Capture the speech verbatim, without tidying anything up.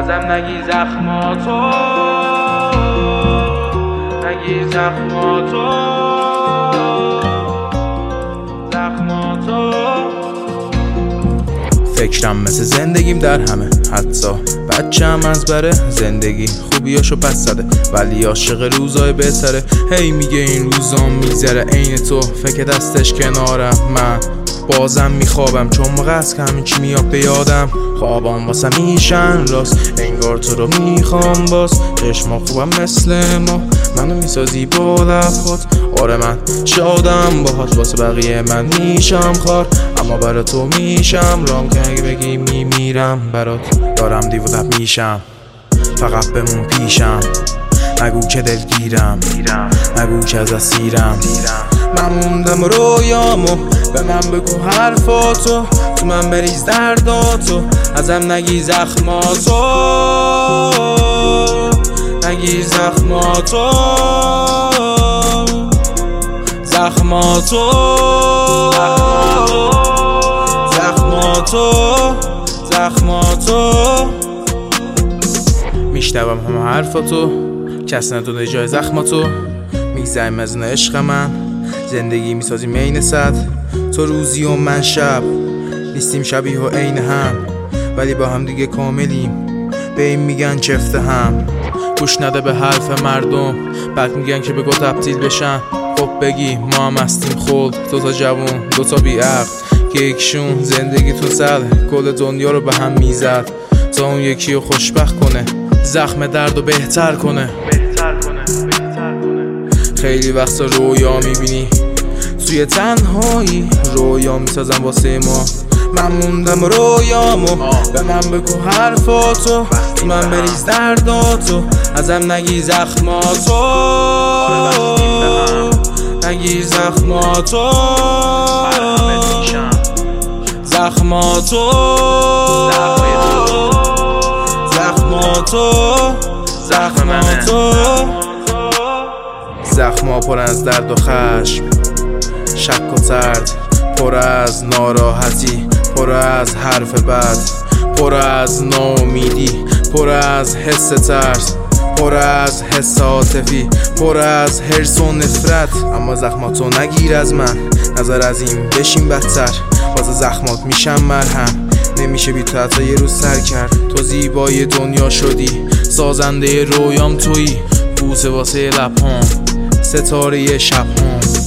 ازم نگی زخماتو، نگی زخماتو، زخماتو. فکرم مثل زندگیم در همه، حتی بچه‌م از بره زندگی خوبیاشو پس زده، ولی عاشق روزای بهتره. هی میگه این روزا میگذره، عین تو فکر دستش کنارم، من بازم میخوابم چون موقع است که همین چی میاد به یادم. خوابام واسه میشن راست، انگار تو رو میخوام باز. چشما خوبم مثل ما، منو میسازی با لبهات. آره من شادم باهات، واسه بقیه من میشم خار، اما برا تو میشم رام که اگه بگی میمیرم برات. دارم دیوونت میشم، فقط بمون پیشم. نگو که دلگیرم، نگو که از اسیرم. من موندم رویامو، به من بگو حرفاتو، تو من بریز درداتو. ازم نگی زخماتو، نگی زخماتو، زخماتو، زخماتو، زخماتو. میشنوم همه حرفاتو، کس ندونه جای زخماتو. میگذریم از اون عشق من، زندگی میسازیم عین صد. تو روزی و من شب، نیستیم شبیه و عین هم، ولی با هم دیگه کاملیم. به این میگن چفته هم. گوش نده به حرف مردم، بعد میگن که بگو تبدیل بشن. خب بگی ما هم هستیم خود، دوتا جوون دوتا بیعقل، که یکشون زندگی تو سر کل دنیا رو به هم میزد، تا اون یکی رو خوشبخت کنه، زخم درد رو بهتر کنه. خیلی وقتا رویا میبینی توی تنهایی، رویا میسازم واسه ما. من موندم رویامو، به من بگو حرفاتو، تو من بریز درداتو. ازم نگی زخماتو، نگی زخماتو، زخماتو، زخماتو، زخماتو. زخما پر از درد و خشم، شک و ترد، پر از ناراحتی، پر از حرف بد، پر از ناامیدی، پر از حس ترس، پر از حس عاطفی، پر از حرص و نفرت. اما زخماتو نگیر از من، نظر از این بشین بدتر. واسه زخمات میشم مرهم، نمیشه بی تو حتی یه روز سر کرد. تو زیبای دنیا شدی، سازنده رویام تویی، بوسه واسه لبهام، ستاره شبهام.